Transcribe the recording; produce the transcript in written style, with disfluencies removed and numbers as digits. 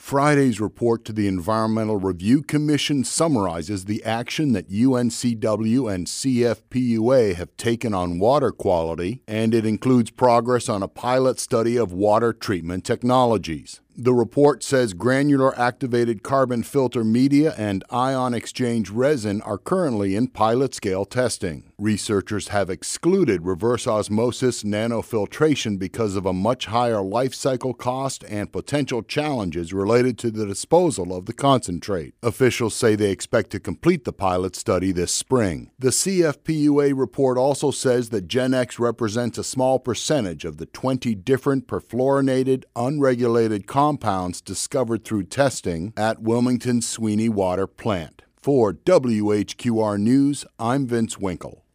Friday's report to the Environmental Review Commission summarizes the action that UNCW and CFPUA have taken on water quality, and it includes progress on a pilot study of water treatment technologies. The report says granular activated carbon filter media and ion exchange resin are currently in pilot-scale testing. Researchers have excluded reverse osmosis nanofiltration because of a much higher life cycle cost and potential challenges related to the disposal of the concentrate. Officials say they expect to complete the pilot study this spring. The CFPUA report also says that GenX represents a small percentage of the 20 different perfluorinated, unregulated compounds discovered through testing at Wilmington's Sweeney Water Plant. For WHQR News, I'm Vince Winkle.